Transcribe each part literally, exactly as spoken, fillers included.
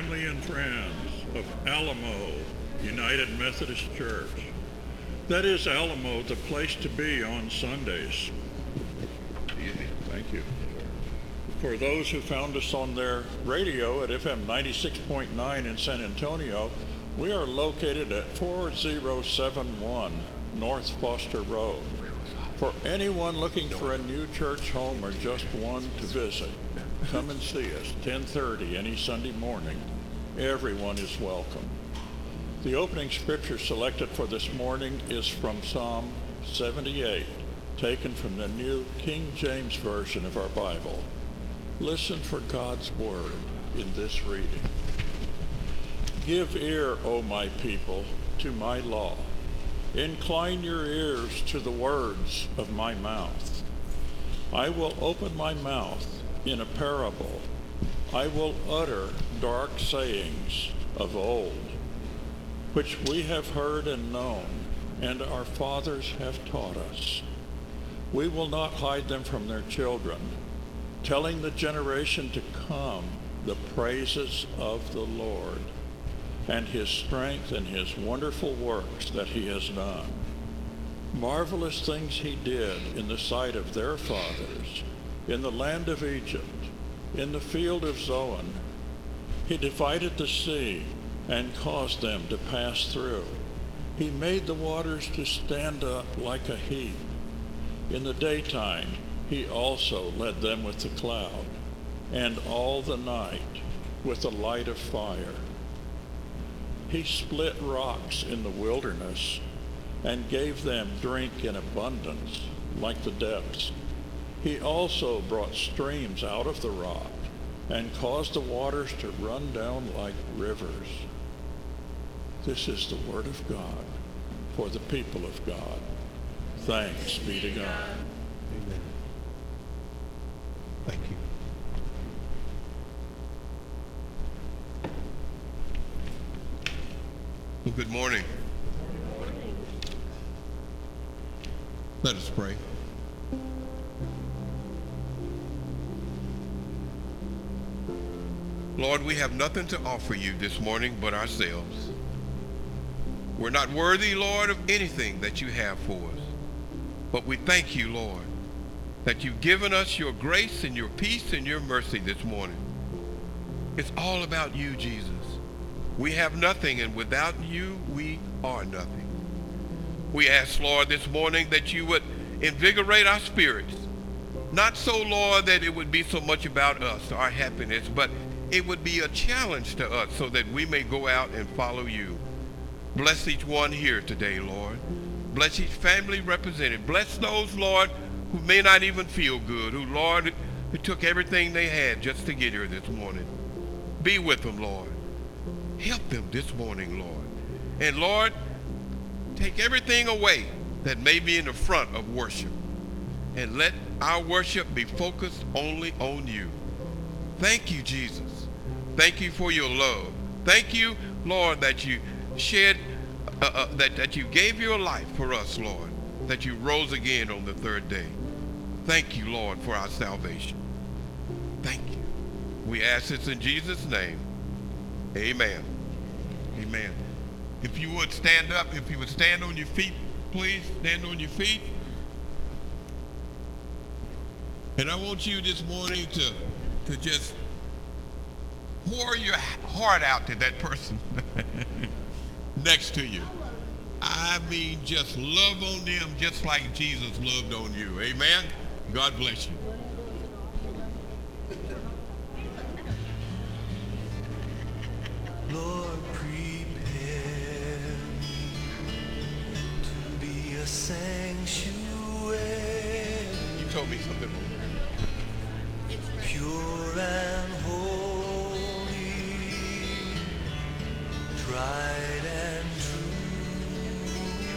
family and friends of Alamo United Methodist Church. That is Alamo, the place to be on Sundays. Thank you. For those who found us on their radio at F M ninety-six point nine in San Antonio, we are located at four oh seven one North Foster Road. For anyone looking for a new church home or just one to visit, come and see us, ten thirty any Sunday morning. Everyone is welcome. The opening scripture selected for this morning is from Psalm seventy-eight, taken from the New King James Version of our Bible. Listen for God's word in this reading. Give ear, O my people, to my law. Incline your ears to the words of my mouth. I will open my mouth in a parable. I will utter dark sayings of old, which we have heard and known, and our fathers have taught us. We will not hide them from their children, telling the generation to come the praises of the Lord, and his strength and his wonderful works that he has done. Marvelous things he did in the sight of their fathers, in the land of Egypt, in the field of Zoan. He divided the sea and caused them to pass through. He made the waters to stand up like a heap. In the daytime, he also led them with the cloud, and all the night with the light of fire. He split rocks in the wilderness and gave them drink in abundance, like the depths. He also brought streams out of the rock and caused the waters to run down like rivers. This is the word of God for the people of God. Thanks be to God. Amen. Thank you. Well, good morning. Let us pray. Lord, we have nothing to offer you this morning but ourselves. We're not worthy, Lord, of anything that you have for us. But we thank you, Lord, that you've given us your grace and your peace and your mercy this morning. It's all about you, Jesus. We have nothing, and without you, we are nothing. We ask, Lord, this morning that you would invigorate our spirits. Not so, Lord, that it would be so much about us, our happiness, but it would be a challenge to us so that we may go out and follow you. Bless each one here today, Lord. Bless each family represented. Bless those, Lord, who may not even feel good, who, Lord, who took everything they had just to get here this morning. Be with them, Lord. Help them this morning, Lord. And Lord, take everything away that may be in the front of worship, and let our worship be focused only on you. Thank you, Jesus. Thank you for your love. Thank you, Lord, that you shed, uh, uh, that, that you gave your life for us, Lord, that you rose again on the third day. Thank you, Lord, for our salvation. Thank you. We ask this in Jesus' name. Amen. Amen. If you would stand up, if you would stand on your feet, please stand on your feet. And I want you this morning to, to just pour your heart out to that person next to you. I mean, just love on them just like Jesus loved on you. Amen. God bless you. Lord, prepare me to be a sanctuary, You told me something wrong. pure and holy, tried and true,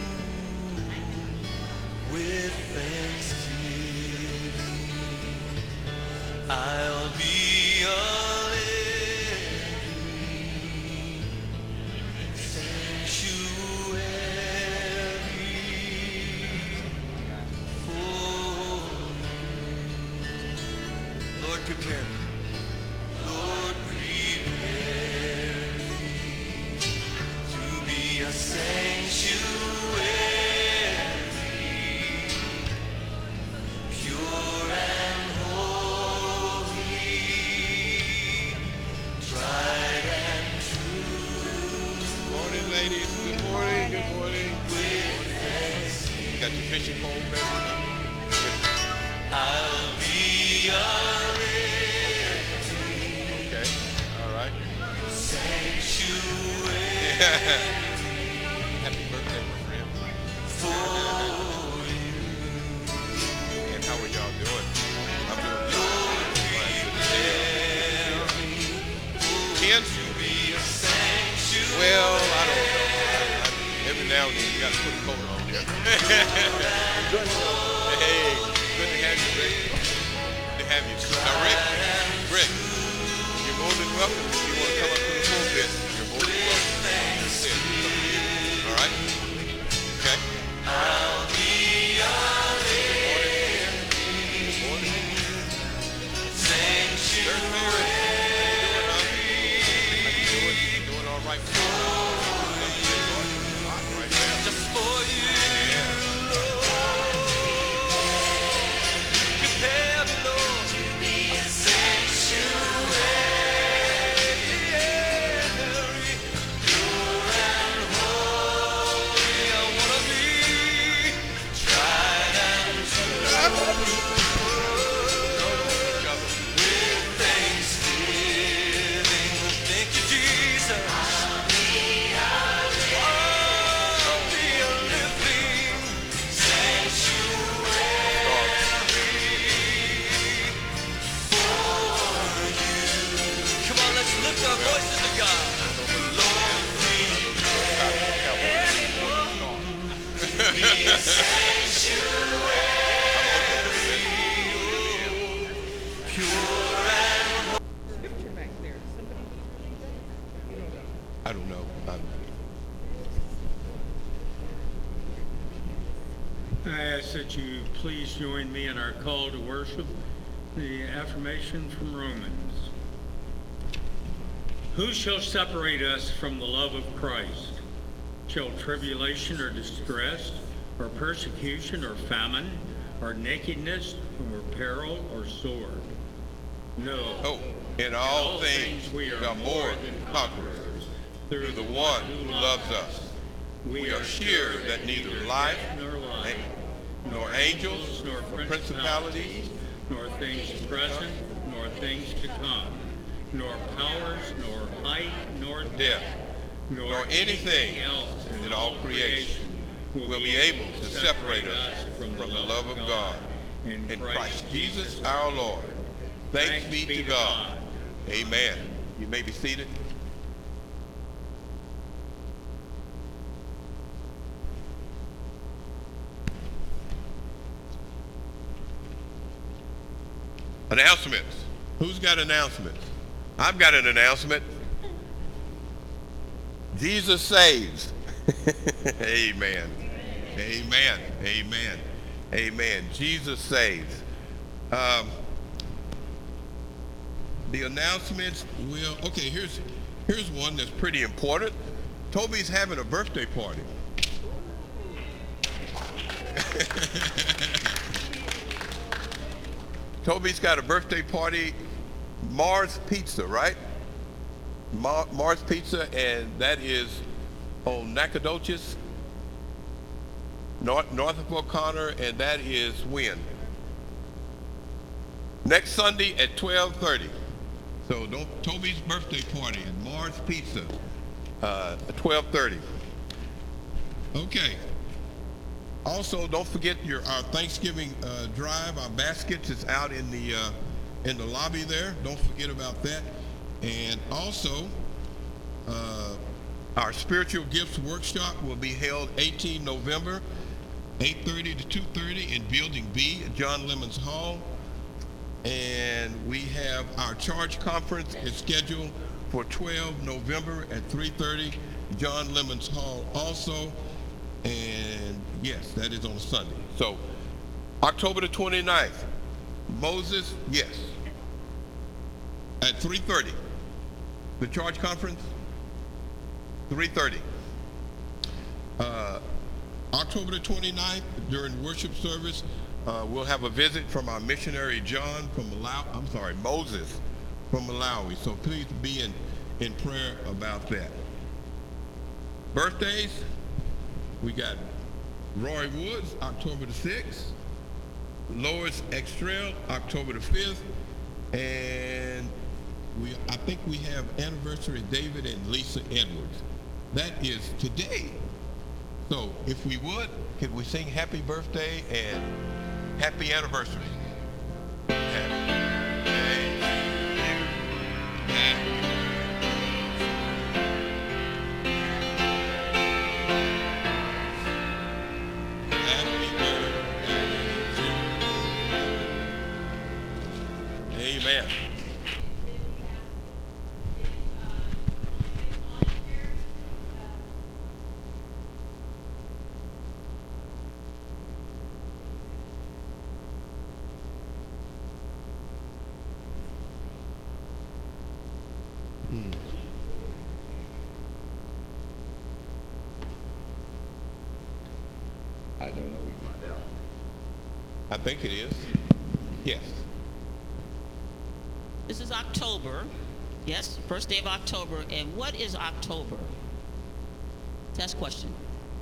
with thanksgiving, I'll be a prepare me. Lord, prepare I don't know. I'm... I ask that you please join me in our call to worship, the affirmation from Romans. Who shall separate us from the love of Christ? Shall tribulation or distress, or persecution or famine, or nakedness, or peril or sword? No. Oh, in all, in all things, things we are, are more than conquerors through the one who loves us. We, we are sure that neither life, nor life, nor angels, nor nor principalities, nor things present, nor things to come, nor powers, nor height, nor death, nor, nor anything else in all creation will be able to separate us from the love of God in Christ Jesus our Lord. Thanks be to God. Amen. You may be seated. Announcements. Who's got announcements? I've got an announcement. Jesus saves. Amen. Amen. Amen. Amen. Jesus saves. Um, the announcements will, okay, here's, here's one that's pretty important. Toby's having a birthday party. Toby's got a birthday party, Mars Pizza, right? Mar Mars Pizza, and that is on Nacogdoches, north, north of O'Connor, and that is when? Next Sunday at twelve thirty. So don't, Toby's birthday party at Mars Pizza uh, at twelve thirty. Okay. Also, don't forget your our Thanksgiving uh, drive. Our baskets is out in the uh, in the lobby there. Don't forget about that. And also, uh, our spiritual gifts workshop will be held eighteenth November, eight thirty to two thirty in Building B at John Lemons Hall. And we have our charge conference is scheduled for twelfth November at three thirty, John Lemons Hall also. And yes, that is on a Sunday. So October the twenty-ninth, Moses, yes, at three thirty. The charge conference, three thirty. Uh, October the twenty-ninth, during worship service, uh, we'll have a visit from our missionary John from Malawi. I'm sorry, Moses from Malawi. So please be in, in prayer about that. Birthdays, we got Roy Woods, October the sixth. Lois Extrail, October the fifth. And we, I think we have anniversary David and Lisa Edwards. That is today. So if we would, could we sing happy birthday and happy anniversary? Happy birthday to you. Happy Happy birthday to you. Amen. I don't know. I think it is. Yes. This is October. Yes, first day of October. And what is October? Test question.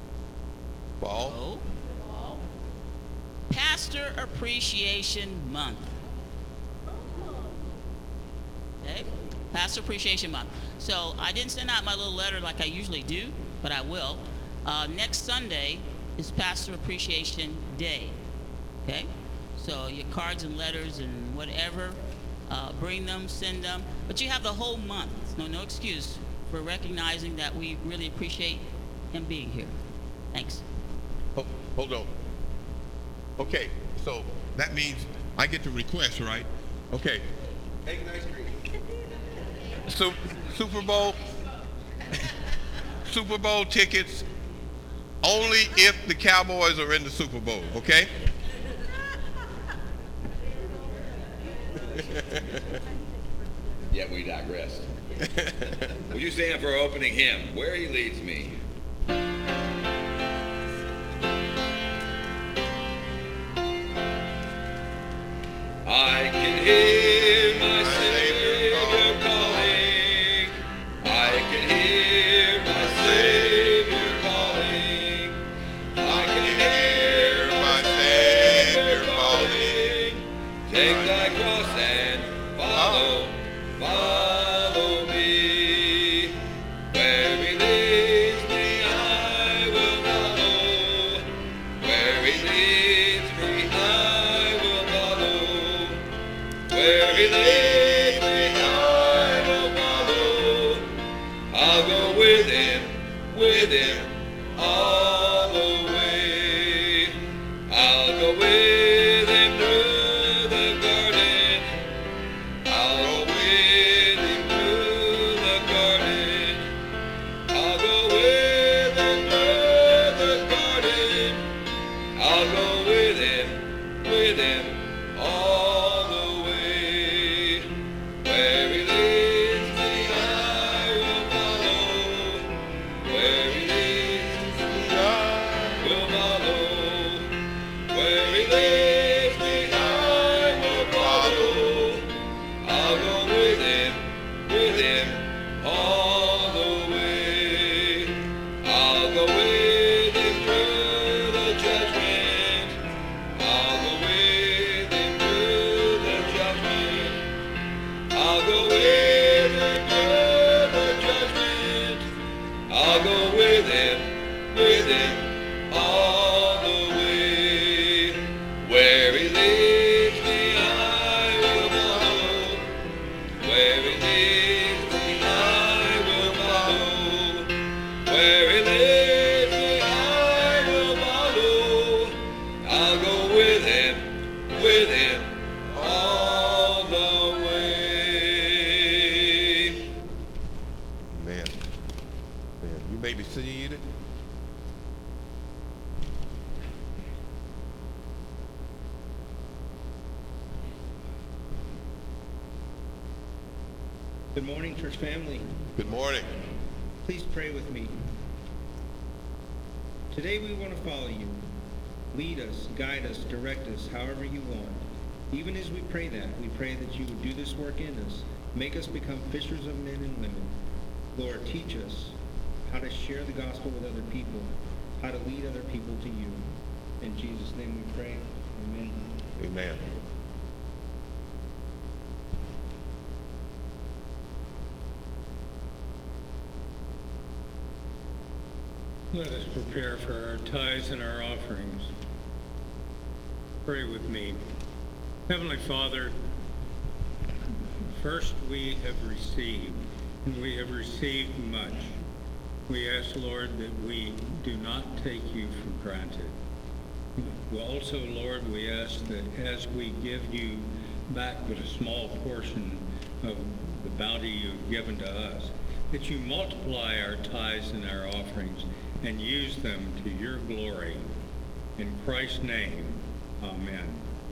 Fall. Oh. Pastor Appreciation Month. Okay? Pastor Appreciation Month. So I didn't send out my little letter like I usually do, but I will. Uh, next Sunday is Pastor Appreciation Day. Okay? So your cards and letters and whatever, uh, bring them, send them. But you have the whole month. No, no excuse for recognizing that we really appreciate him being here. Thanks. Oh, hold on. Okay, so that means I get to request, right? Okay. Egg and ice cream. Su- Super Bowl, Super Bowl tickets only if the Cowboys are in the Super Bowl, okay? Yet we digress. Will you stand for our opening hymn, Where He Leads Me? I can hear my Savior calling. I can hear my Savior calling. I can hear my Savior calling. Take thy cross and follow, follow me. Where he leads me, I will follow. Where he leads me, I will follow. Where he leads me, I will follow. I'll go with him, with him, all the way. I'll go with him through the garden. I'll go with him through the garden. I'll go with him through the garden. I'll go with him, with him, all the way. Where he leads me, I will follow. Where he leads me, I will follow. Where he leads me, I will follow. I'll go with him, with him, all the way. I'll go with him through the judgment. I'll go with him through the judgment. I'll go with him through the judgment. I'll go with him, with him, all the way. Where he leads me, I will follow. Where he leads me, I will follow. Where he leads me, I will follow. I'll go with him, with him, all the way. Man, man, you may be seated. Good morning, church family. Good morning. Please pray with me. Today we want to follow you. Lead us, guide us, direct us however you want. Even as we pray that, we pray that you would do this work in us. Make us become fishers of men and women. Lord, teach us how to share the gospel with other people, how to lead other people to you. In Jesus' name we pray. Amen. Amen. Let us prepare for our tithes and our offerings. Pray with me. Heavenly Father, first we have received, and we have received much. We ask, Lord, that we do not take you for granted. Well, also, Lord, we ask that as we give you back but a small portion of the bounty you've given to us, that you multiply our tithes and our offerings and use them to your glory. In Christ's name, amen.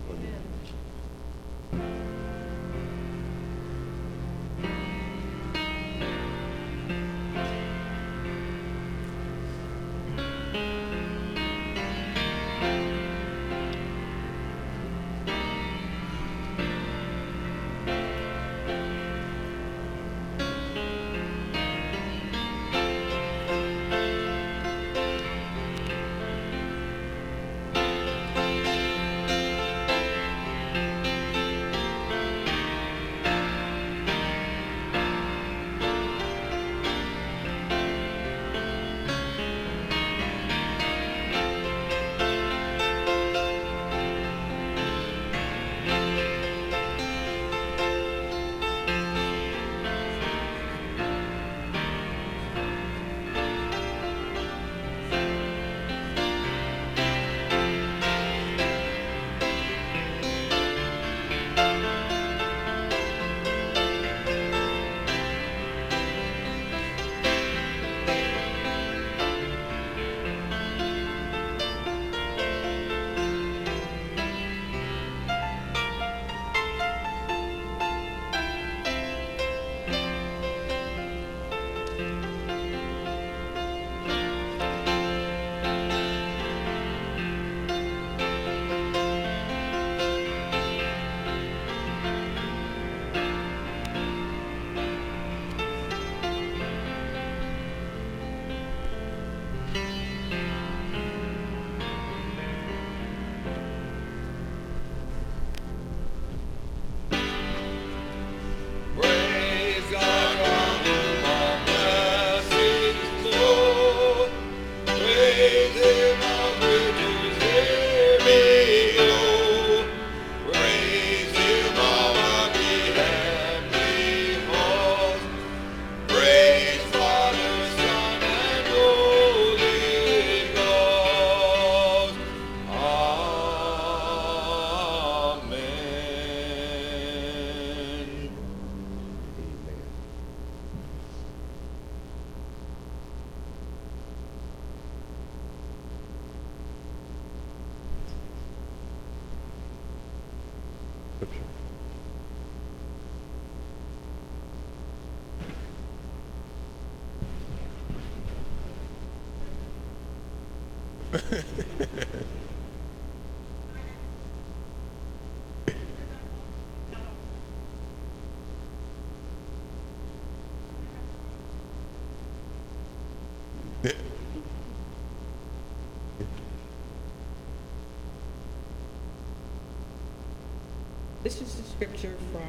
This is the scripture from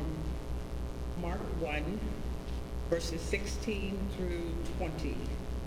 Mark one, verses sixteen through twenty.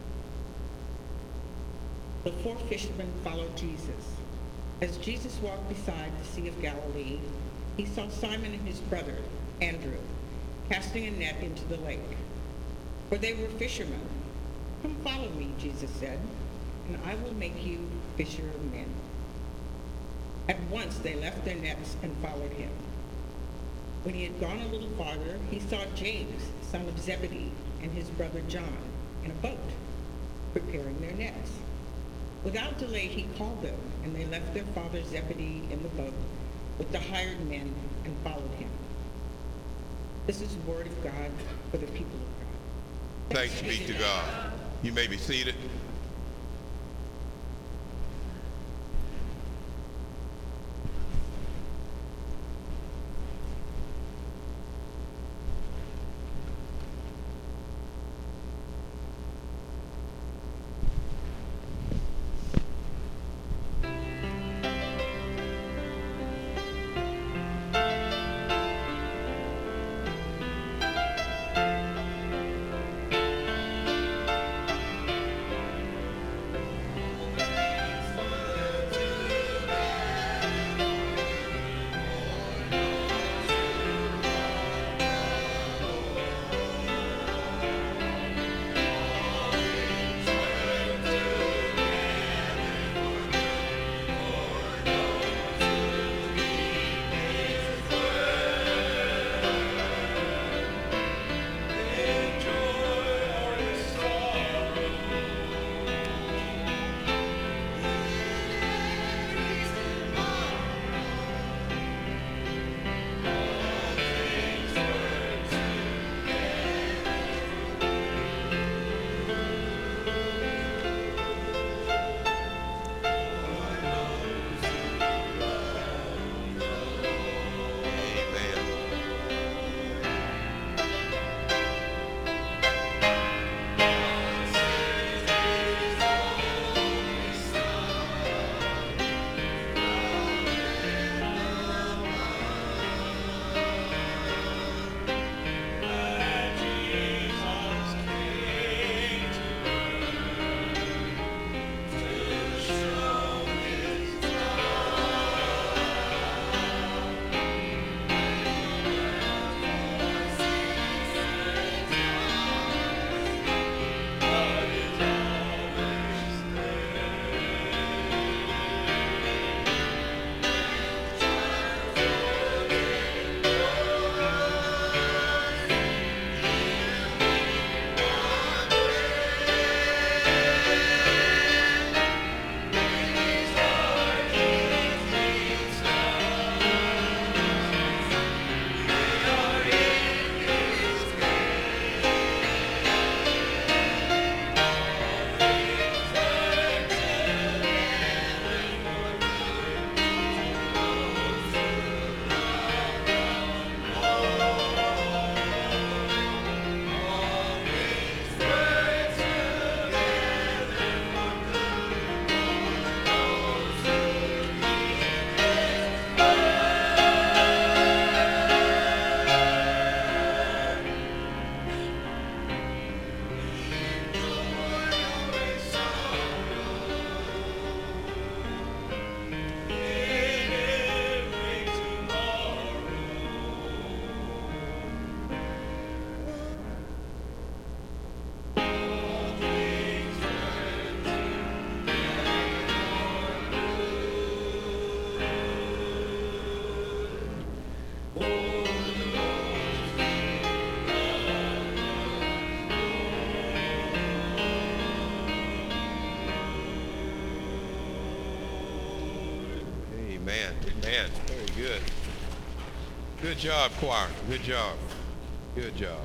The four fishermen followed Jesus. As Jesus walked beside the Sea of Galilee, he saw Simon and his brother, Andrew, casting a net into the lake, for they were fishermen. "Come follow me," Jesus said, "and I will make you fisher of men." At once they left their nets and followed him. When he had gone a little farther, he saw James, son of Zebedee, and his brother John, in a boat, preparing their nets. Without delay he called them, and they left their father Zebedee in the boat with the hired men and followed him. This is the word of God for the people of God. Thanks be to God. You may be seated. Man, very good. Good job, choir. Good job. Good job.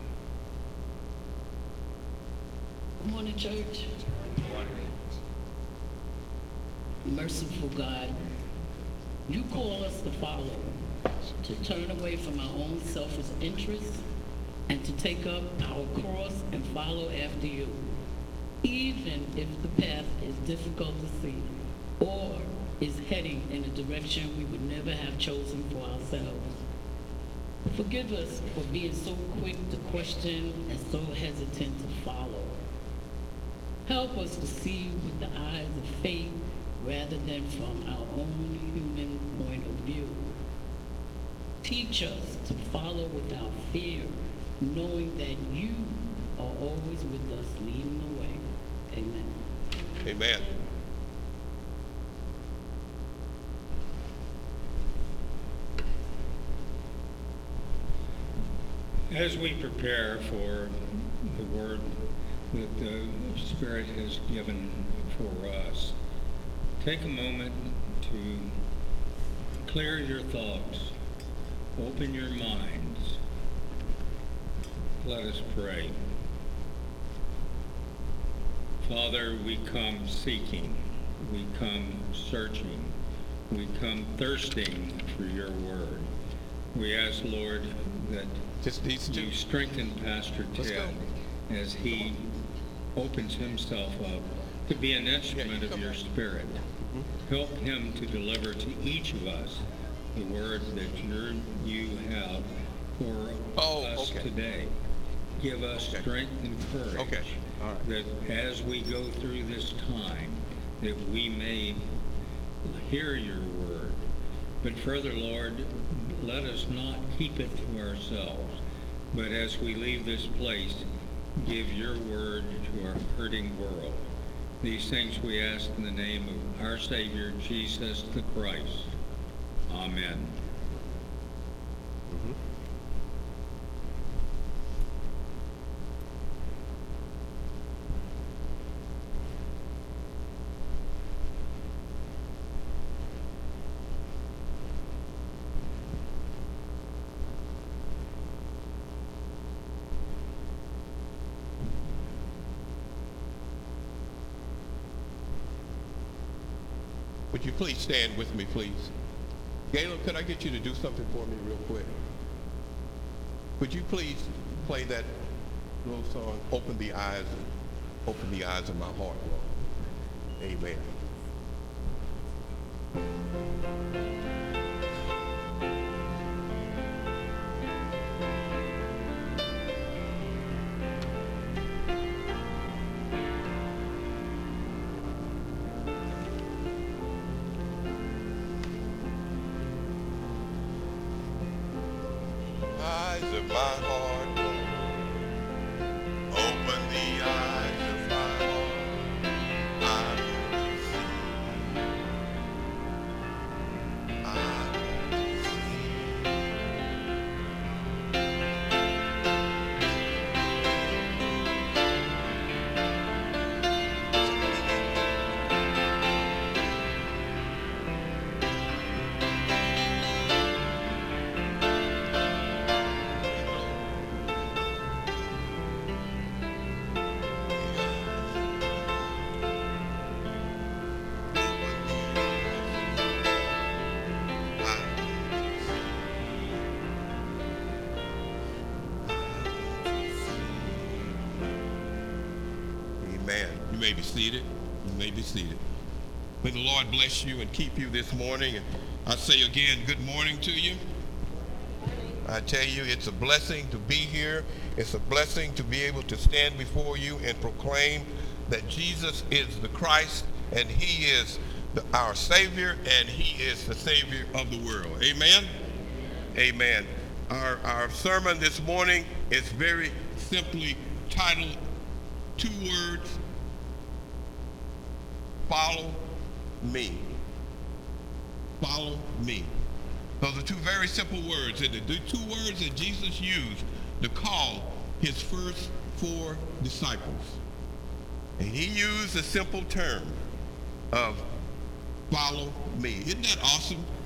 Good morning, church. Merciful God, you call us to follow, to turn away from our own selfish interests, and to take up our cross and follow after you, even if the path is difficult to see or is heading in a direction we would never have chosen for ourselves. Forgive us for being so quick to question and so hesitant to follow. Help us to see with the eyes of faith rather than from our own human point of view. Teach us to follow without fear, knowing that you are always with us, leading the way. Amen. Amen. As we prepare for the word that the Spirit has given for us, take a moment to clear your thoughts, open your minds. Let us pray. Father, we come seeking, we come searching, we come thirsting for your word. We ask, Lord, that Just these two. you strengthen Pastor Let's Ted go. as he opens himself up to be an instrument you of come your back. Spirit. Help him to deliver to each of us the words that you're, you have for Oh, us okay. today. Give us Okay. strength and courage Okay. All right. that as we go through this time, that we may hear your word. But further, Lord, let us not keep it to ourselves, but as we leave this place, give your word to our hurting world. These things we ask in the name of our Savior, Jesus the Christ. Amen. Mm-hmm. Would you please stand with me, please? Galen, could I get you to do something for me real quick? Would you please play that little song, Open the Eyes, Open the Eyes of My Heart, Lord. Amen. Eyes of my heart, Lord. Open the eyes of my heart. I want to see. I want to see. Amen. You may be seated. You may be seated. May the Lord bless you and keep you this morning. And I say again, good morning to you. I tell you, it's a blessing to be here. It's a blessing to be able to stand before you and proclaim that Jesus is the Christ and he is the, our Savior and he is the Savior of the world. Amen? Amen. Our, our sermon this morning is very simply titled, two words, follow me. Follow me. Those are two very simple words, and the two words that Jesus used to call his first four disciples. And he used a simple term of follow me. Isn't that awesome?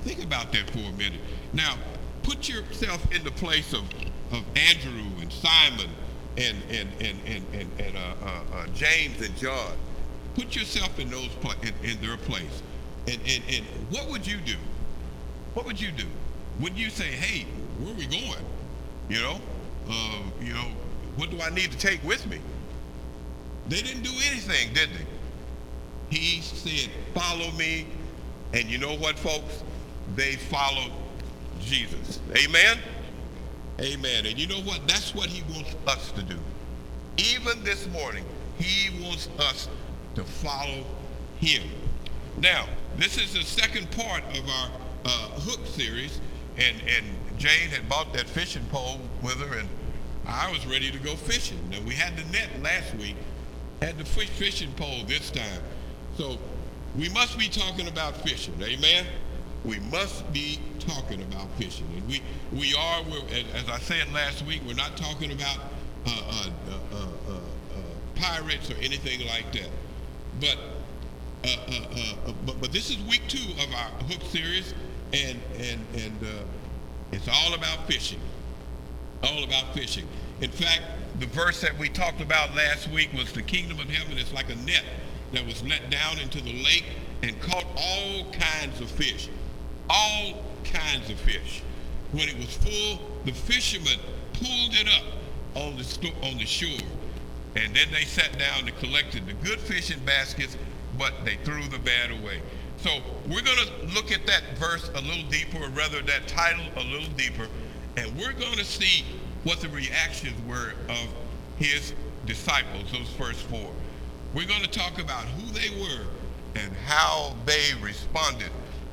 Think about that for a minute. Now, put yourself in the place of, of Andrew and Simon and and and and and, and uh, uh, uh, James and John. Put yourself in those pla- in, in their place, and, and and what would you do? What would you do? Would you say, "Hey, where are we going? You know, uh, you know, what do I need to take with me?" They didn't do anything, did they? He said, "Follow me," and you know what, folks? They followed Jesus. Amen. Amen. And you know what? That's what he wants us to do. Even this morning, he wants us to follow him. Now, this is the second part of our uh, hook series, and, and Jane had bought that fishing pole with her, and I was ready to go fishing. Now, we had the net last week, had the fish fishing pole this time. So we must be talking about fishing. Amen. We must be talking about fishing, and we we are. We're, as I said last week, we're not talking about uh, uh, uh, uh, uh, pirates or anything like that. But, uh, uh, uh, but but this is week two of our hook series, and and and uh, it's all about fishing. All about fishing. In fact, the verse that we talked about last week was the kingdom of heaven is like a net that was let down into the lake and caught all kinds of fish. All kinds of fish. When it was full, the fishermen pulled it up on the sto- on the shore, and then they sat down and collected the good fish in baskets, but they threw the bad away. So we're going to look at that verse a little deeper, or rather that title a little deeper, and we're going to see what the reactions were of his disciples, those first four. We're going to talk about who they were and how they responded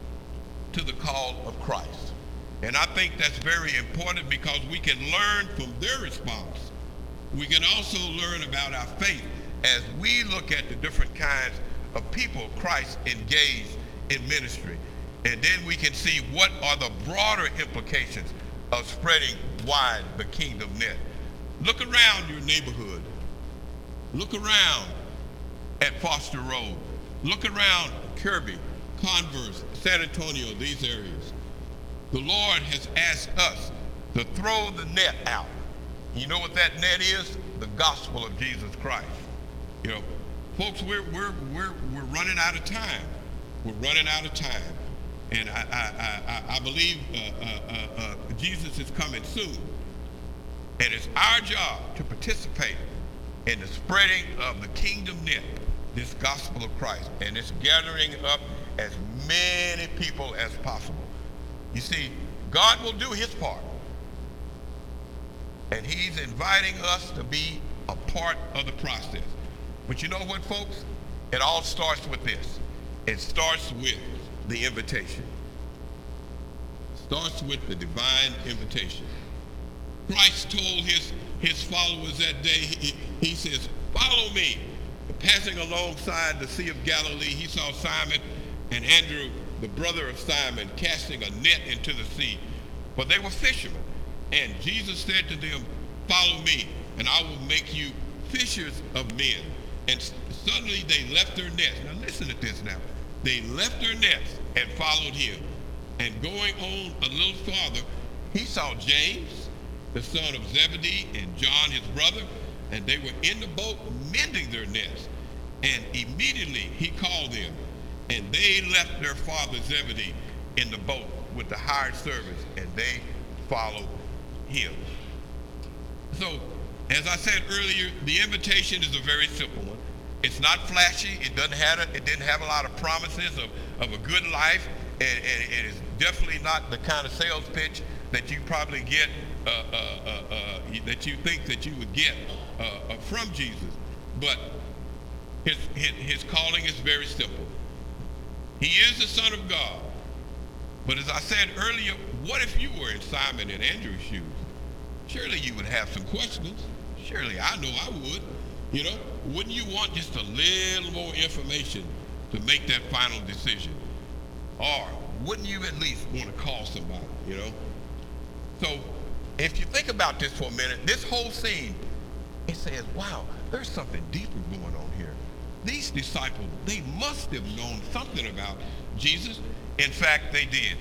to the call of Christ. And I think that's very important because we can learn from their response. We can also learn about our faith as we look at the different kinds of people Christ engaged in ministry. And then we can see what are the broader implications of spreading wide the kingdom net. Look around your neighborhood. Look around at Foster Road. Look around Kirby, Converse, San Antonio, these areas. The Lord has asked us to throw the net out. You know what that net is? The gospel of Jesus Christ. You know, folks, we're we're we're we're running out of time. We're running out of time, and I I I, I believe uh, uh, uh, Jesus is coming soon, and it's our job to participate in the spreading of the kingdom net, this gospel of Christ, and it's gathering up as many people as possible. You see, God will do his part. And he's inviting us to be a part of the process. But you know what, folks? It all starts with this. It starts with the invitation. It starts with the divine invitation. Christ told his, his followers that day, he, he says, "Follow me." Passing alongside the Sea of Galilee, he saw Simon and Andrew, the brother of Simon, casting a net into the sea. For they were fishermen. And Jesus said to them, "Follow me, and I will make you fishers of men." And suddenly they left their nets. Now listen to this now. They left their nets and followed him. And going on a little farther, he saw James, the son of Zebedee, and John, his brother, and they were in the boat mending their nets. And immediately he called them, and they left their father Zebedee in the boat with the hired servants, and they followed him. So, as I said earlier, the invitation is a very simple one. It's not flashy. It doesn't have a, it didn't have a lot of promises of, of a good life, and, and it is definitely not the kind of sales pitch that you probably get, uh, uh, uh, uh, that you think that you would get uh, uh, from Jesus. But his, his, his calling is very simple. He is the Son of God. But as I said earlier, what if you were in Simon and Andrew's shoes? Surely you would have some questions. Surely I know I would. You know, wouldn't you want just a little more information to make that final decision? Or wouldn't you at least want to call somebody, you know? So if you think about this for a minute, this whole scene, it says, wow, there's something deeper going on here. These disciples, they must have known something about Jesus. In fact, they did.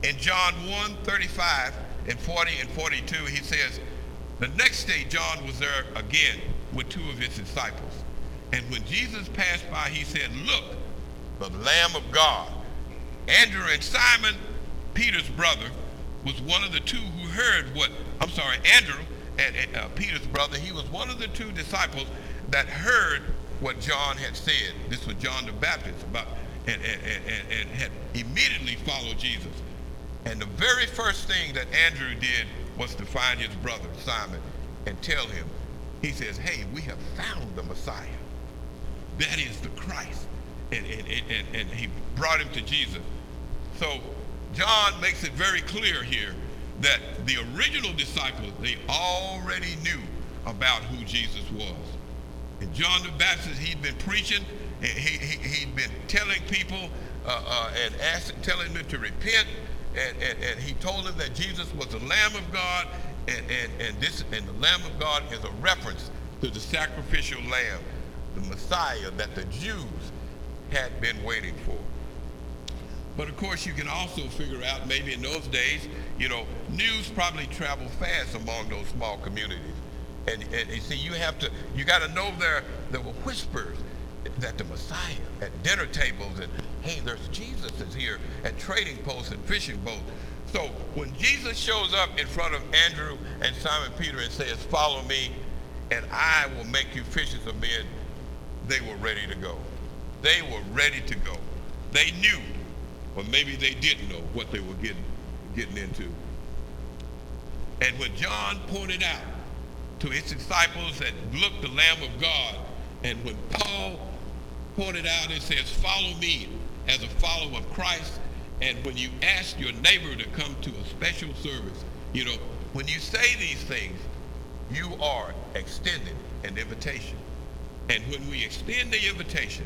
In John one, thirty-five and forty and forty-two, he says, the next day John was there again with two of his disciples. And when Jesus passed by, he said, look, the Lamb of God. Andrew and Simon, Peter's brother, was one of the two who heard what, I'm sorry, Andrew and, and uh, Peter's brother, he was one of the two disciples that heard what John had said. This was John the Baptist, about, and, and, and, and had immediately followed Jesus. And the very first thing that Andrew did was to find his brother, Simon, and tell him, he says, hey, we have found the Messiah. That is the Christ. And, and, and, and he brought him to Jesus. So John makes it very clear here that the original disciples, they already knew about who Jesus was. And John the Baptist, he'd been preaching, and he, he, he'd been telling people uh, uh, and asking, telling them to repent, and, and, and he told them that Jesus was the Lamb of God, and, and, and, this, and the Lamb of God is a reference to the sacrificial lamb, the Messiah that the Jews had been waiting for. But of course, you can also figure out, maybe in those days, you know, news probably traveled fast among those small communities. And, and, and see, you have to, you got to know there, there were whispers that the Messiah at dinner tables, and hey, there's Jesus is here at trading posts and fishing boats. So when Jesus shows up in front of Andrew and Simon Peter and says, follow me, and I will make you fishers of men, they were ready to go. They were ready to go. They knew, or maybe they didn't know what they were getting, getting into. And when John pointed out to his disciples that, look, the Lamb of God, and when Paul pointed out and says, follow me as a follower of Christ, and when you ask your neighbor to come to a special service, you know, when you say these things, you are extending an invitation. And when we extend the invitation,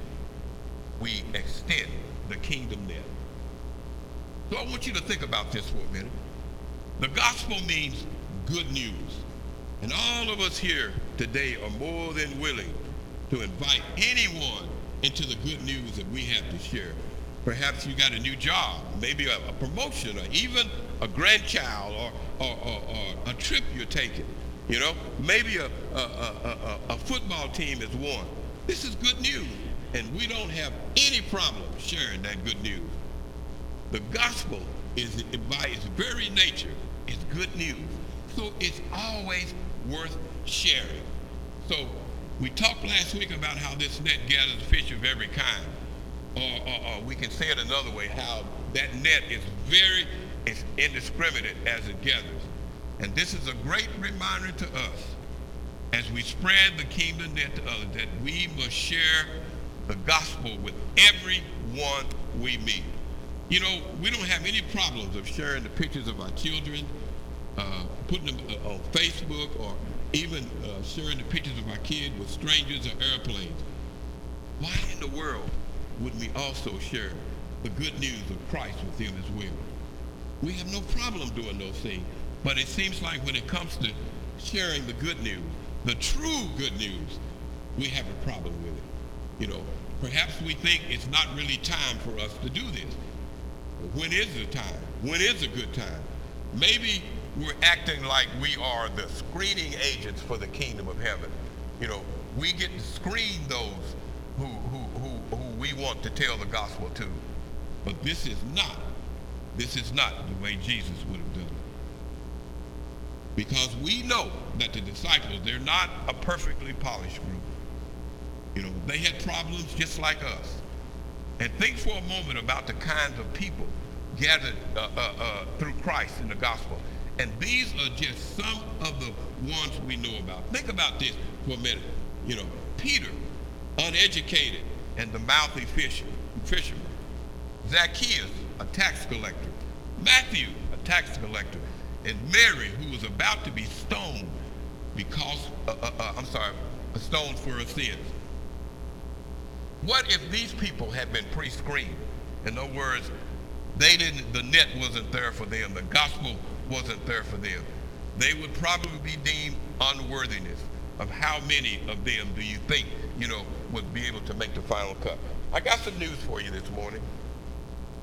we extend the kingdom net. So I want you to think about this for a minute. The gospel means good news. And all of us here today are more than willing to invite anyone into the good news that we have to share. Perhaps you got a new job, maybe a, a promotion, or even a grandchild, or, or, or, or a trip you're taking. You know, maybe a, a, a, a, a football team has won. This is good news, and we don't have any problem sharing that good news. The gospel is, by its very nature, is good news. So it's always worth sharing. So we talked last week about how this net gathers fish of every kind. Or, or, or we can say it another way, how that net is very is indiscriminate as it gathers. And this is a great reminder to us as we spread the kingdom net to others that we must share the gospel with everyone we meet. You know, we don't have any problems of sharing the pictures of our children, uh, putting them uh, on Facebook, or even uh, sharing the pictures of our kids with strangers or airplanes. Why in the world would we also share the good news of Christ with them as well? We have no problem doing those things. But it seems like when it comes to sharing the good news, the true good news, we have a problem with it. You know, perhaps we think it's not really time for us to do this. But when is the time? When is a good time? Maybe we're acting like we are the screening agents for the kingdom of heaven. You know, we get to screen those who, who, who, who we want to tell the gospel to. But this is not, this is not the way Jesus would have done it. Because we know that the disciples, they're not a perfectly polished group. You know, they had problems just like us. And think for a moment about the kinds of people gathered uh, uh, uh, through Christ in the gospel. And these are just some of the ones we know about. Think about this for a minute. You know, Peter, uneducated and the mouthy fisher, fisherman. Zacchaeus, a tax collector. Matthew, a tax collector. And Mary, who was about to be stoned because, uh, uh, uh, I'm sorry, stoned for her sins. What if these people had been pre-screened? In other words, they didn't, the net wasn't there for them. The gospel wasn't there for them. They would probably be deemed unworthiness. Of how many of them do you think, you know, would be able to make the final cut? I got some news for you this morning.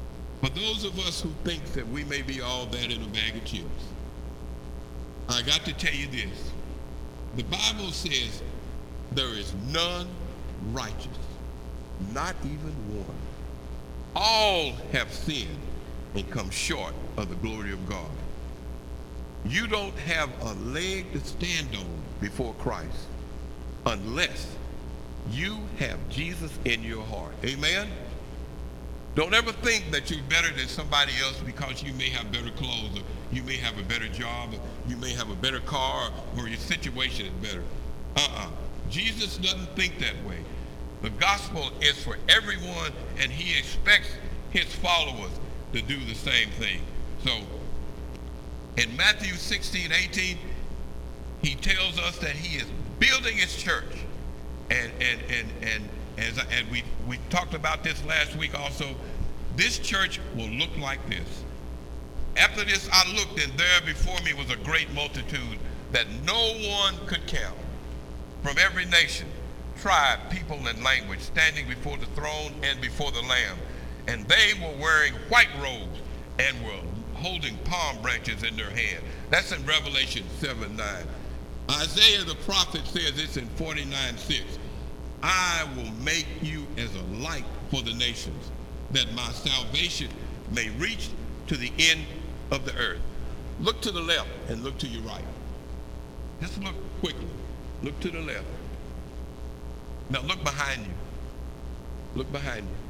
For those of us who think that we may be all that in a bag of chips, I got to tell you this. The Bible says there is none righteous, not even one. All have sinned and come short of the glory of God. You don't have a leg to stand on before Christ unless you have Jesus in your heart. Amen? Don't ever think that you're better than somebody else because you may have better clothes, or you may have a better job, or you may have a better car, or your situation is better. Uh-uh. Jesus doesn't think that way. The gospel is for everyone, and he expects his followers to do the same thing. So, in Matthew sixteen, eighteen, he tells us that he is building his church. And and and and as I, and we we talked about this last week also, this church will look like this. After this I looked, and there before me was a great multitude that no one could count, from every nation, tribe, people, and language, standing before the throne and before the Lamb. And they were wearing white robes and were holding palm branches in their hand. That's in Revelation seven nine. Isaiah the prophet says this in forty-nine six. I will make you as a light for the nations, that my salvation may reach to the end of the earth. Look to the left and look to your right. Just look quickly. Look to the left. Now look behind you. Look behind you.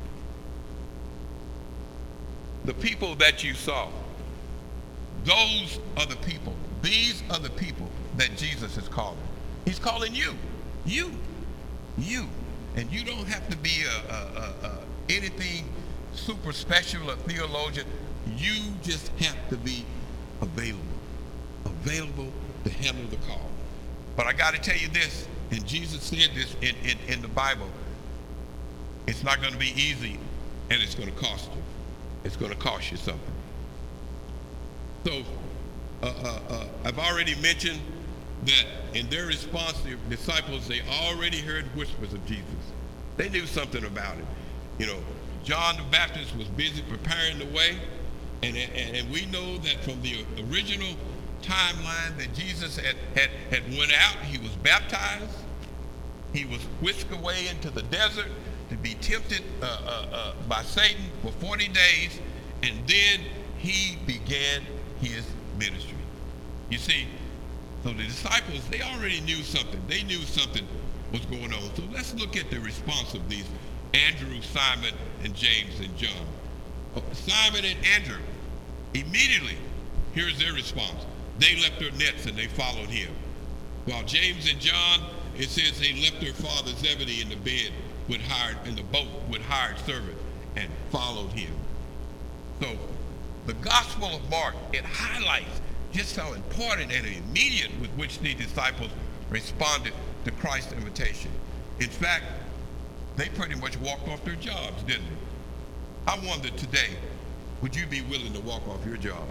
The people that you saw, those are the people. These are the people that Jesus is calling. He's calling you. You. You. And you don't have to be a, a, a, a anything super special, a theologian. You just have to be available. Available to handle the call. But I got to tell you this, and Jesus said this in, in, in the Bible, it's not going to be easy, and it's going to cost you. It's going to cost you something. So, uh, uh, uh, I've already mentioned that in their response, the disciples, they already heard whispers of Jesus. They knew something about it. You know, John the Baptist was busy preparing the way, and, and, and we know that from the original timeline that Jesus had, had, had went out, he was baptized, he was whisked away into the desert to be tempted uh, uh, uh, by Satan for forty days, and then he began his ministry. You see, so the disciples, they already knew something. They knew something was going on. So let's look at the response of these, Andrew, Simon, and James, and John. Simon and Andrew, immediately, here's their response. They left their nets and they followed him. While James and John, it says they left their father Zebedee in the bed with hired, in the boat with hired servant and followed him. So the Gospel of Mark, it highlights just how important and immediate with which these disciples responded to Christ's invitation. In fact, they pretty much walked off their jobs, didn't they? I wonder today, would you be willing to walk off your job?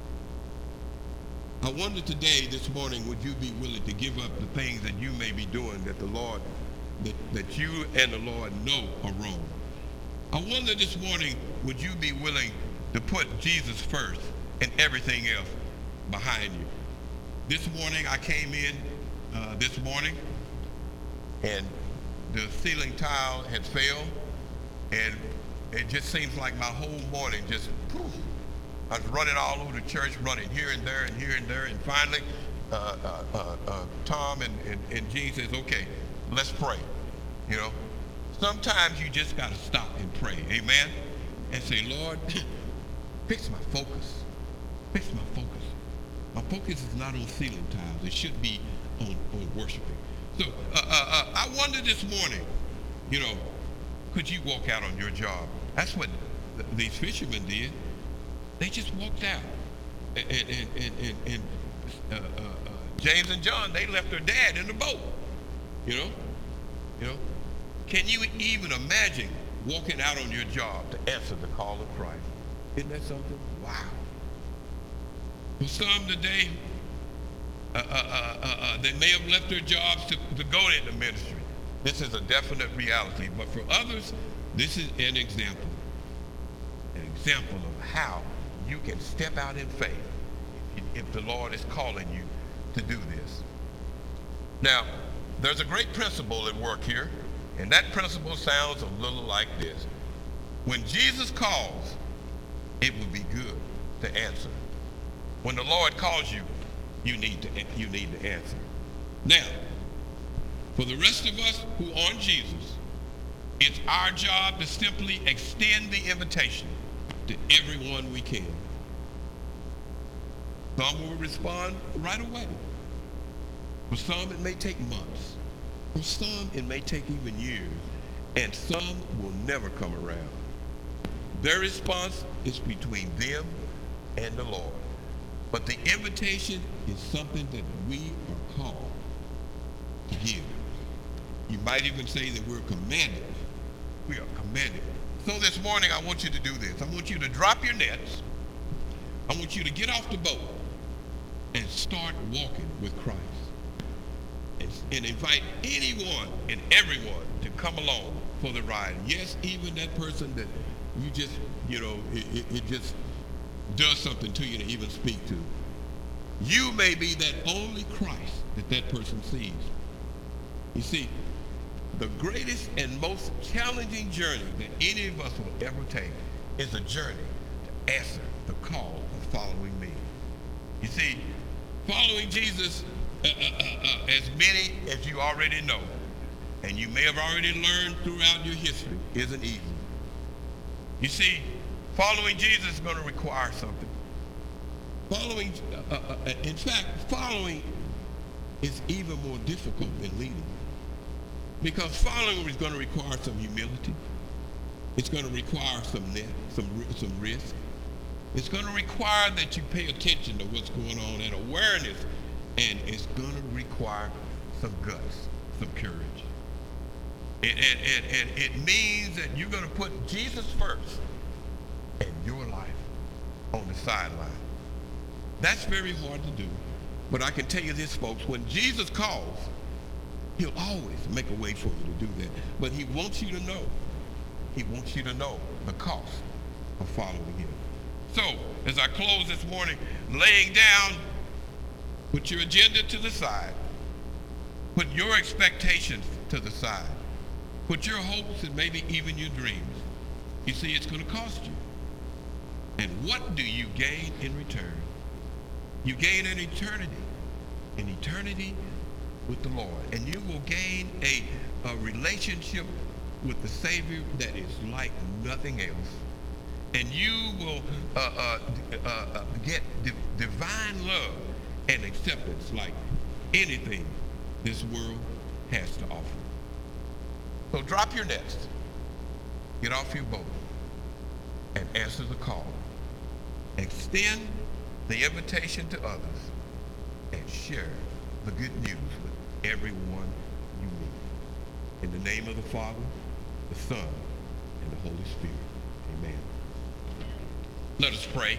I wonder today, this morning, would you be willing to give up the things that you may be doing that the Lord, that, that you and the Lord know are wrong? I wonder this morning, would you be willing to put Jesus first and everything else behind you? This morning, I came in uh, this morning, and the ceiling tile had failed, and it just seems like my whole morning just poof. I was running all over the church, running here and there and here and there, and finally, uh, uh, uh, uh, Tom and, and, and Gene says, okay, let's pray. You know, sometimes you just got to stop and pray, amen? And say, Lord, fix my focus. Fix my focus. My focus is not on ceiling tiles. It should be on, on worshiping. So uh, uh, uh, I wonder this morning, you know, could you walk out on your job? That's what th- these fishermen did. They just walked out. And, and, and, and, and uh, uh, uh, James and John, they left their dad in the boat. You know? You know? Can you even imagine walking out on your job to answer the call of Christ? Isn't that something? Wow. For some today, uh, uh, uh, uh, uh, they may have left their jobs to, to go into ministry. This is a definite reality. But for others, this is an example. An example of how you can step out in faith if, if the Lord is calling you to do this. Now, there's a great principle at work here, and that principle sounds a little like this. When Jesus calls, it would be good to answer. When the Lord calls you, you need to, you need to answer. Now, for the rest of us who are on Jesus, it's our job to simply extend the invitation to everyone we can. Some will respond right away. For some, it may take months. For some, it may take even years. And some will never come around. Their response is between them and the Lord. But the invitation is something that we are called to give. You might even say that we're commanded. We are commanded. So this morning, I want you to do this. I want you to drop your nets. I want you to get off the boat and start walking with Christ. And, and invite anyone and everyone to come along for the ride. Yes, even that person that you just, you know, it, it, it just does something to you to even speak to. You may be that only Christ that that person sees. You see, the greatest and most challenging journey that any of us will ever take is a journey to answer the call of following me. You see, following Jesus, uh, uh, uh, as many as you already know, and you may have already learned throughout your history, isn't easy. You see, following Jesus is going to require something. Following, uh, uh, uh, in fact, following is even more difficult than leading. Because following is going to require some humility. It's going to require some net, some, some risk. It's going to require that you pay attention to what's going on and awareness. And it's going to require some guts, some courage. And, and, and, and it means that you're going to put Jesus first and your life on the sideline. That's very hard to do. But I can tell you this, folks, when Jesus calls, he'll always make a way for you to do that. But he wants you to know, he wants you to know the cost of following him. So, as I close this morning, laying down, put your agenda to the side. Put your expectations to the side. Put your hopes and maybe even your dreams. You see, it's going to cost you. And what do you gain in return? You gain an eternity. An eternity with the Lord. And you will gain a, a relationship with the Savior that is like nothing else. And you will uh, uh, uh, uh, get di- divine love and acceptance like anything this world has to offer. So drop your nets, get off your boat, and answer the call. Extend the invitation to others and share the good news with everyone you meet. In the name of the Father, the Son, and the Holy Spirit. Amen. Let us pray.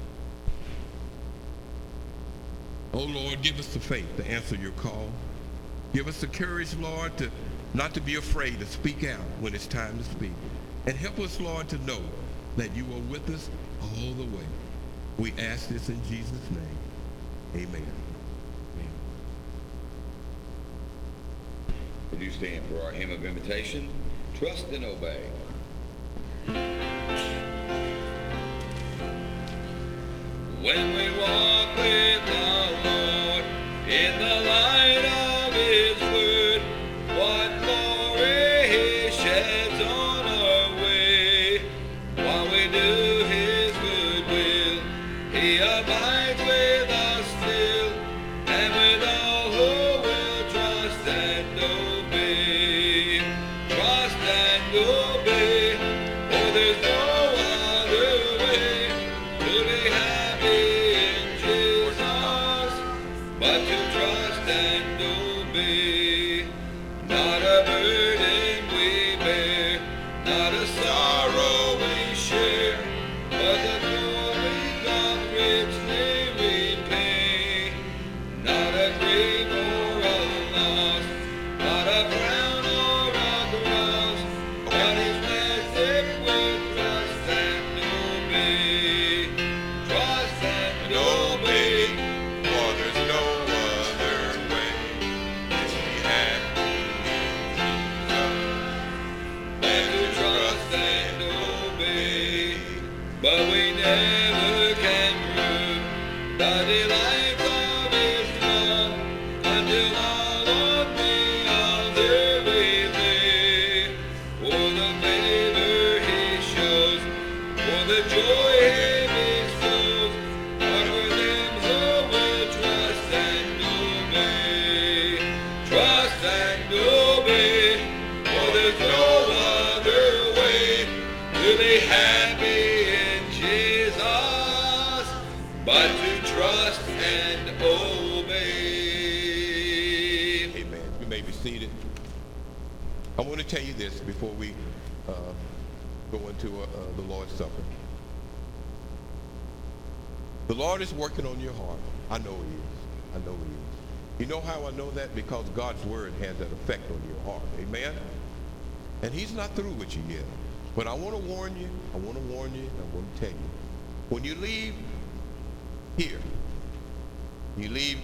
Oh Lord, give us the faith to answer your call. Give us the courage, Lord, to not to be afraid to speak out when it's time to speak. And help us, Lord, to know that you are with us all the way. We ask this in Jesus' name. Amen. Amen. Would you stand for our hymn of invitation? Trust and obey. When we walk with the Lord in the light of his word, what glory he sheds on our way. While we do his good will, he abides with us still, and with all who will trust and obey. Trust and obey, for there's no other way to be happy in Jesus, but to trust and obey. Not a burden we bear, not a sorrow we share, but the glory God richly repay. Not a grief or a loss, not a crown or a cross, but his blessed with trust and obey. but we never can prove the delights of his love until our Lord beyond everything. For the favor he shows, for the joy he bestows, are for them who will trust and obey. Trust and obey, for there's no other way to be happy in Jesus but to trust and obey. Amen. You may be seated. I want to tell you this before we uh, go into uh, uh, the Lord's Supper. The Lord is working on your heart. I know He is. I know He is. You know how I know that? Because God's Word has that effect on your heart. Amen? And He's not through with you yet. But I want to warn you. I want to warn you. I want to tell you. When you leave here, you leave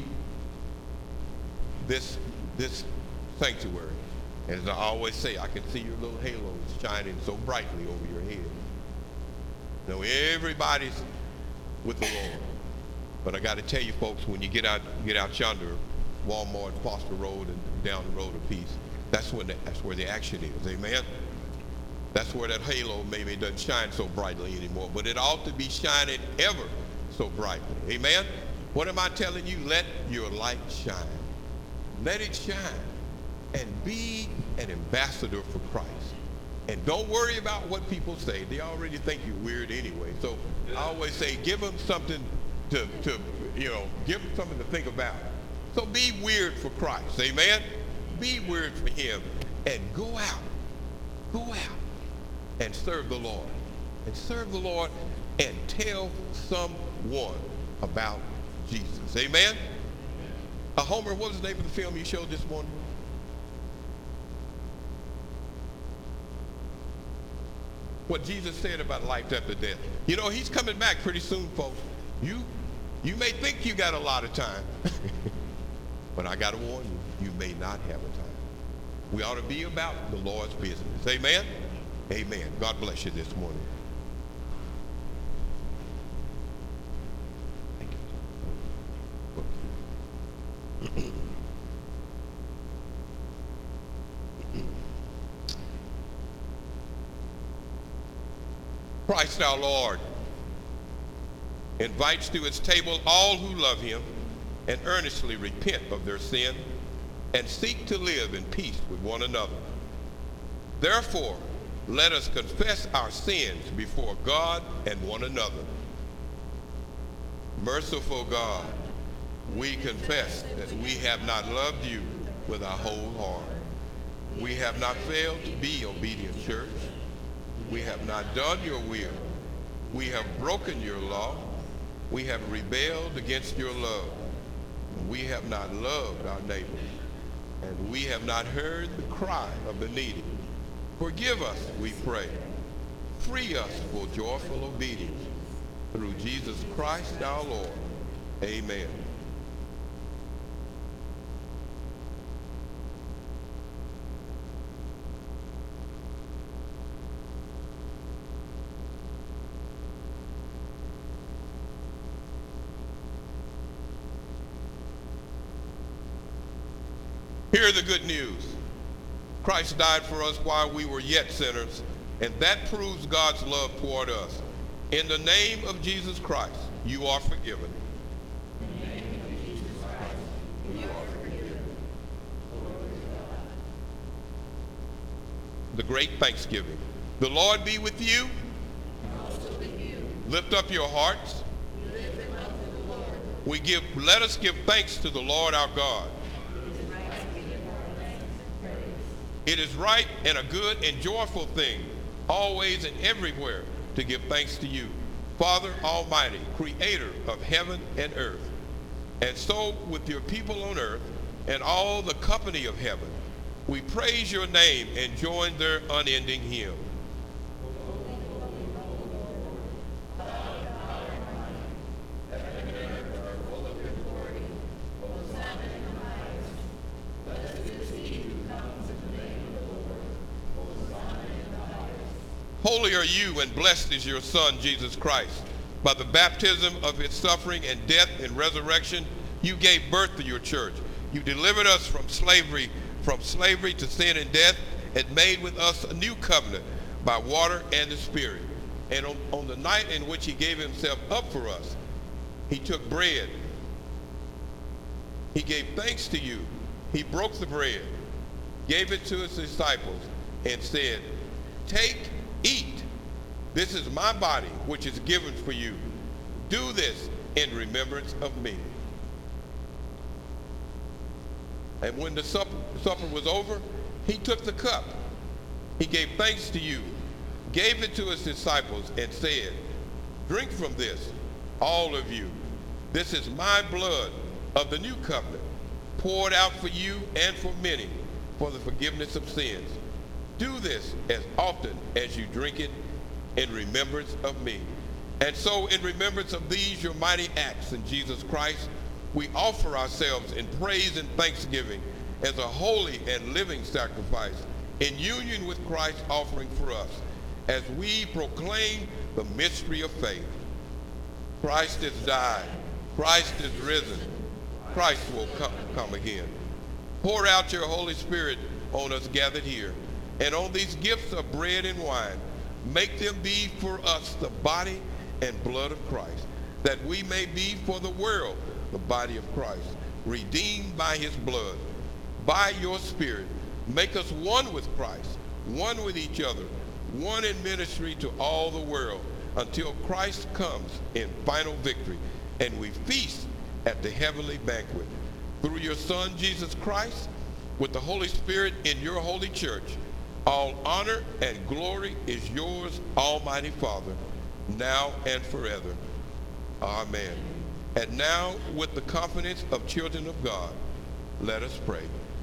this, this sanctuary. As I always say, I can see your little halos shining so brightly over your head. You know, everybody's with the Lord. But I got to tell you folks, when you get out get out yonder, Walmart, Foster Road, and down the road a piece, that's when the, that's where the action is. Amen? That's where that halo maybe doesn't shine so brightly anymore, but it ought to be shining ever so brightly. Amen? What am I telling you? Let your light shine. Let it shine. And be an ambassador for Christ. And don't worry about what people say. They already think you're weird anyway. So I always say, give them something to, to you know, give them something to think about. So be weird for Christ. Amen? Be weird for Him. And go out. Go out and serve the Lord. And serve the Lord and tell someone about Jesus. Amen? Uh, Homer, what was the name of the film you showed this morning? What Jesus said about life after death. You know, He's coming back pretty soon, folks. You, you may think you got a lot of time, but I got to warn you, you may not have a time. We ought to be about the Lord's business. Amen? Amen. God bless you this morning. Thank you. Christ our Lord invites to His table all who love Him and earnestly repent of their sin and seek to live in peace with one another. Therefore, let us confess our sins before God and one another. Merciful God, we confess that we have not loved You with our whole heart. We have not failed to be obedient church. We have not done Your will. We have broken Your law. We have rebelled against Your love. We have not loved our neighbor. And we have not heard the cry of the needy. Forgive us, we pray. Free us for joyful obedience. Through Jesus Christ our Lord. Amen. Hear the good news. Christ died for us while we were yet sinners, and that proves God's love toward us. In the name of Jesus Christ, you are forgiven. In the name of Jesus Christ, you are forgiven. The great thanksgiving. The Lord be with you. And also with you. Lift up your hearts. We lift them up to the Lord. We give, let us give thanks to the Lord our God. It is right and a good and joyful thing, always and everywhere, to give thanks to You, Father Almighty, Creator of heaven and earth. And so with Your people on earth and all the company of heaven, we praise Your name and join their unending hymn. Holy are you, and blessed is your Son, Jesus Christ. By the baptism of his suffering and death and resurrection, you gave birth to your church. You delivered us from slavery, from slavery to sin and death, and made with us a new covenant by water and the Spirit. And on, on the night in which he gave himself up for us, he took bread. He gave thanks to you. He broke the bread, gave it to his disciples, and said, "Take, eat. This is my body, which is given for you. Do this in remembrance of me." And when the supper, supper was over, he took the cup. He gave thanks to you, gave it to his disciples, and said, "Drink from this, all of you. This is my blood of the new covenant, poured out for you and for many for the forgiveness of sins. Do this as often as you drink it in remembrance of me." And so in remembrance of these your mighty acts in Jesus Christ, we offer ourselves in praise and thanksgiving as a holy and living sacrifice in union with Christ's offering for us, as we proclaim the mystery of faith. Christ has died. Christ is risen. Christ will come, come again. Pour out your Holy Spirit on us gathered here, and on these gifts of bread and wine. Make them be for us the body and blood of Christ, that we may be for the world the body of Christ, redeemed by his blood. By your Spirit, make us one with Christ, one with each other, one in ministry to all the world, until Christ comes in final victory, and we feast at the heavenly banquet. Through your Son, Jesus Christ, with the Holy Spirit in your holy church, all honor and glory is yours, Almighty Father, now and forever. Amen. And now, with the confidence of children of God, let us pray.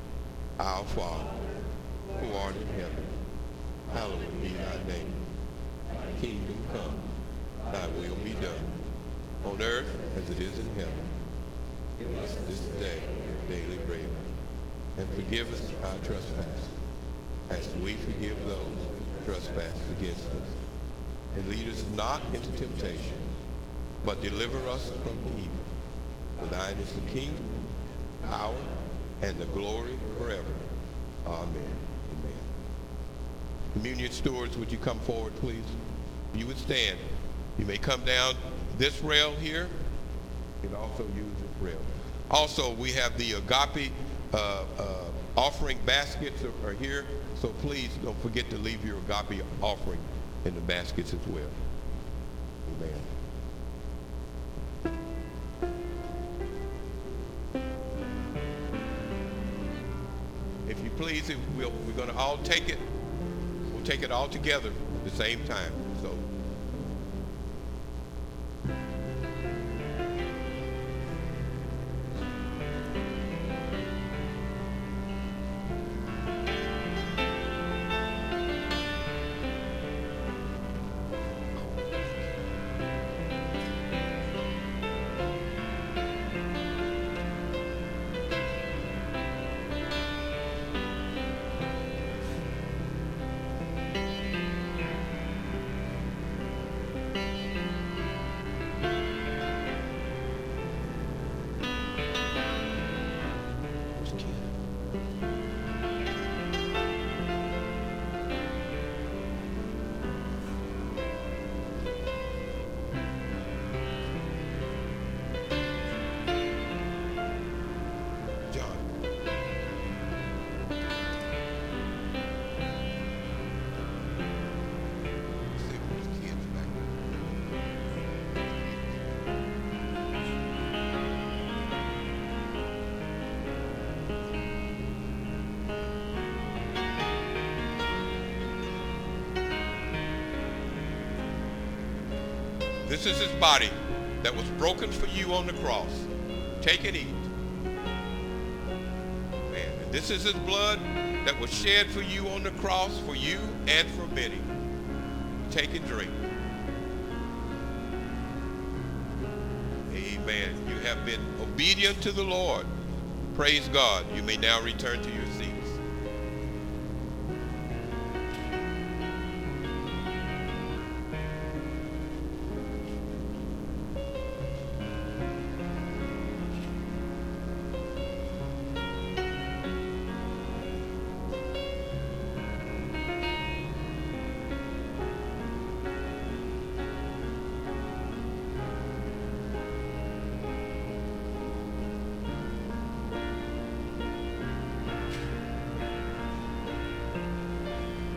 Our Father, who art in heaven, hallowed be thy name. Thy kingdom come, thy will be done, on earth as it is in heaven. Give us this day our daily bread, and forgive us our trespasses, as we forgive those who trespass against us. And lead us not into temptation, but deliver us from the evil. For thine is the kingdom, the power, and the glory forever. Amen. Amen. Communion stewards, would you come forward, please? You would stand. You may come down this rail here. You can also use this rail. Also, we have the agape uh, uh, offering baskets are here. So please don't forget to leave your agape offering in the baskets as well. Amen. If you please, if we'll, we're going to all take it. We'll take it all together at the same time. So. This is his body that was broken for you on the cross. Take and eat. Man, and this is his blood that was shed for you on the cross, for you and for many. Take and drink. Amen. You have been obedient to the Lord. Praise God. You may now return to your seats.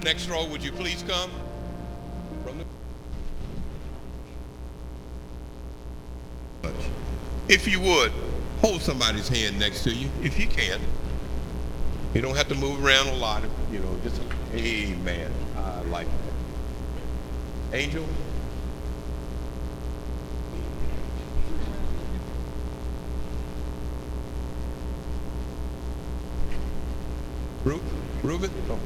Next row, would you please come? From the... If you would, hold somebody's hand next to you, if you can. You don't have to move around a lot, you know, just, amen. I like that. Angel? Ru Reuben? Oh.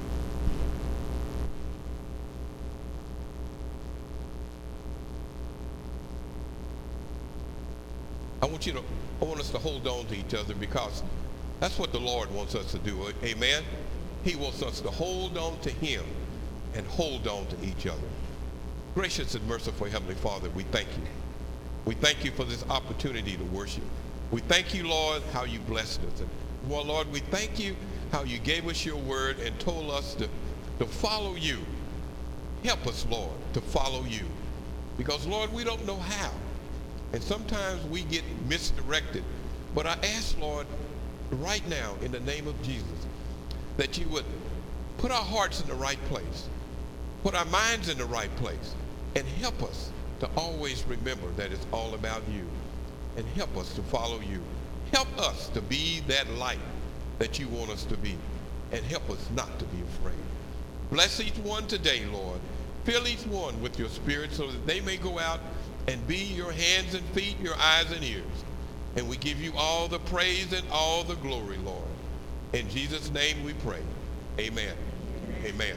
I want you to, I want us to hold on to each other because that's what the Lord wants us to do. Amen? He wants us to hold on to him and hold on to each other. Gracious and merciful Heavenly Father, we thank you. We thank you for this opportunity to worship. We thank you, Lord, how you blessed us. And well, Lord, we thank you how you gave us your word and told us to, to follow you. Help us, Lord, to follow you. Because, Lord, we don't know how. And sometimes we get misdirected. But I ask, Lord, right now, in the name of Jesus, that you would put our hearts in the right place, put our minds in the right place, and help us to always remember that it's all about you, and help us to follow you. Help us to be that light that you want us to be, and help us not to be afraid. Bless each one today, Lord. Fill each one with your spirit so that they may go out and be your hands and feet, your eyes and ears. And we give you all the praise and all the glory, Lord. In Jesus' name we pray. Amen. Amen.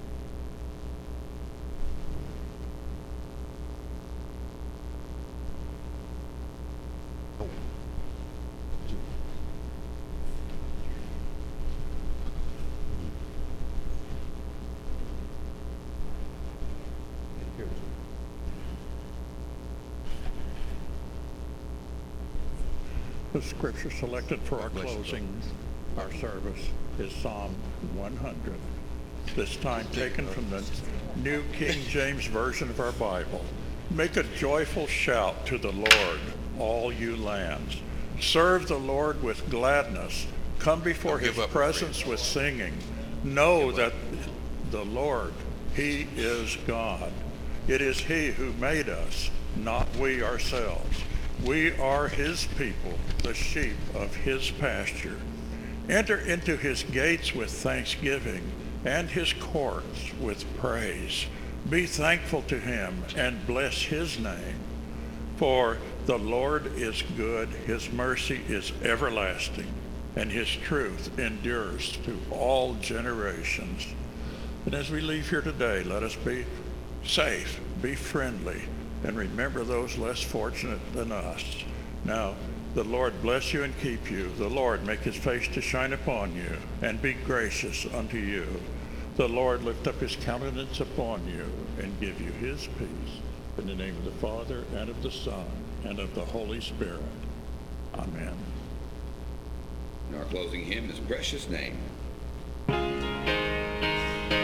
The scripture selected for our closing, our service, is Psalm one hundred, this time taken from the New King James Version of our Bible. Make a joyful shout to the Lord, all you lands. Serve the Lord with gladness. Come before his presence with singing. Know that the Lord, he is God. It is he who made us, not we ourselves. We are his people, the sheep of his pasture. Enter into his gates with thanksgiving and his courts with praise. Be thankful to him and bless his name. For the Lord is good, his mercy is everlasting, and his truth endures to all generations. And as we leave here today, let us be safe, be friendly, and remember those less fortunate than us. Now, the Lord bless you and keep you. The Lord make his face to shine upon you and be gracious unto you. The Lord lift up his countenance upon you and give you his peace. In the name of the Father, and of the Son, and of the Holy Spirit. Amen. And our closing hymn is Precious Name.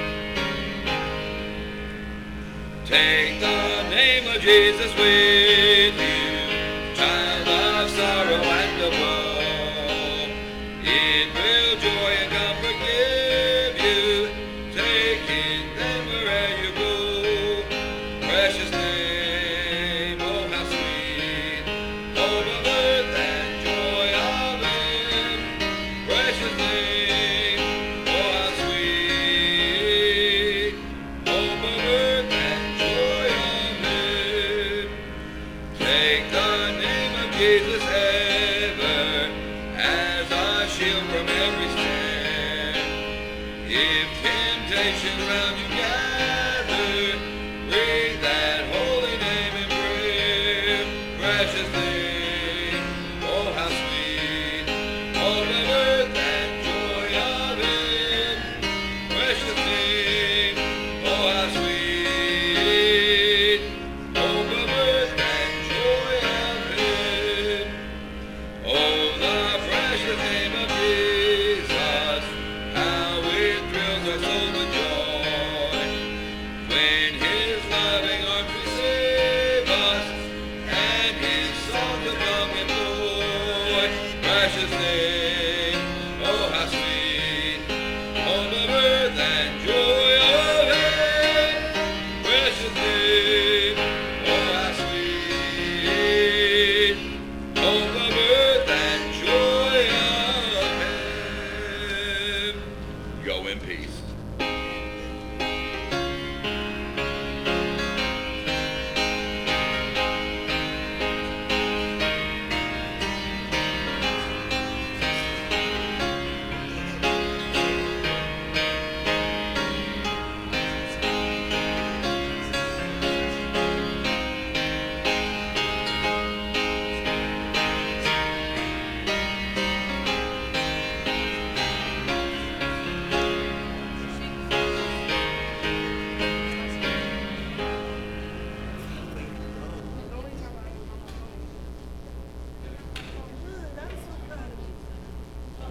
Take the name of Jesus with